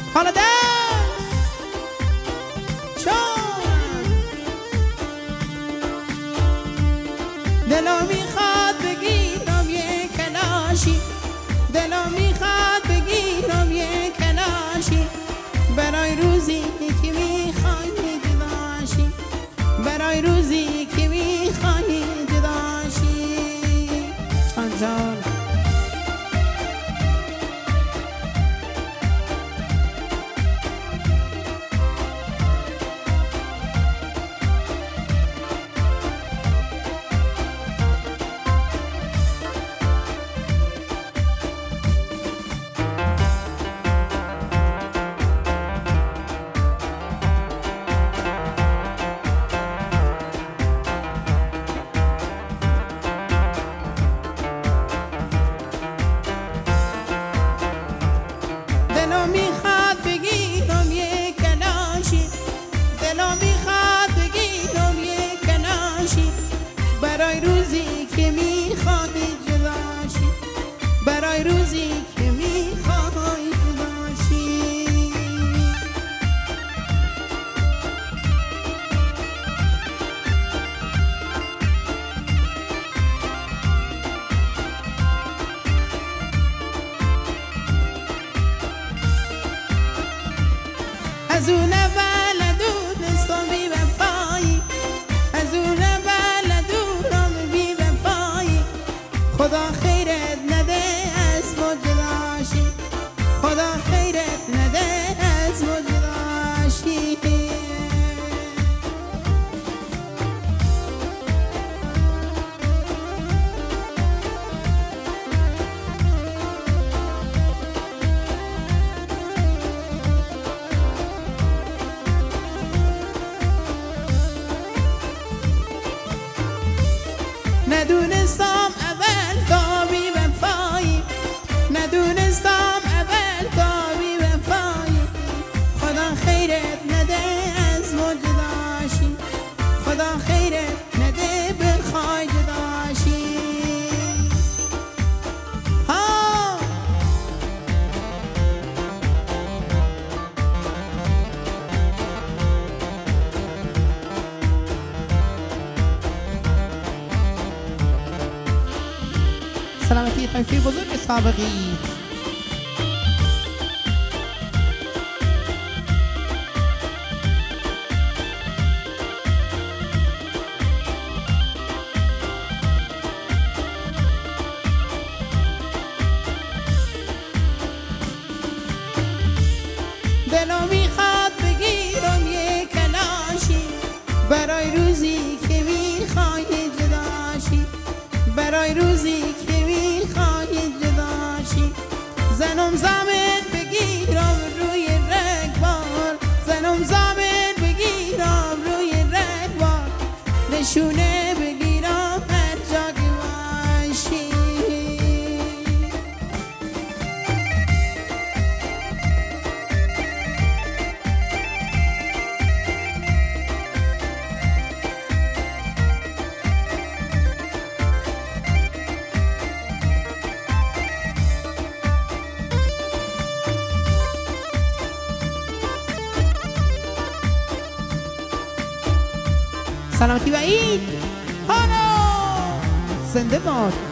حالا دست چون دلو میخواد بگیرم یه کلاشی، دلو میخواد بگیرم یه کلاشی، برای روزی که میخوای جداشی، برای روزی که میخوای جداشی. چون جان دلو میخواد بگیرم یه کلاشی، دلو میخواد بگیرم یه کلاشی، برای روزی که میخواد جداشی، برای روزی که میخواد جداشی. از اون اول دونستم بی وفایی، از اون اول دورم بی وفایی، خدا خیرت نده از ما جداشی، خدا خیرت نده از ما جداشی. ندونستم اول تا بی وفایی، ندونستم اول تا بی وفایی، خدا خیرت نده از ما جداشی، خدا خیرت نده بخوای جداشی. ها سلامتی خیفی بزرگ سابقی. دلو میخواد بگیرم یه کلاشی، برای روزی که میخوای جداشی، برای روزی که میخوای جداشی. زنم زمین بگیرم روی رگبار، زنم زمین بگیرم روی رگبار، نشونه بگیرم هر جا که باشی. سلامتی و عید. هانا زنده باد.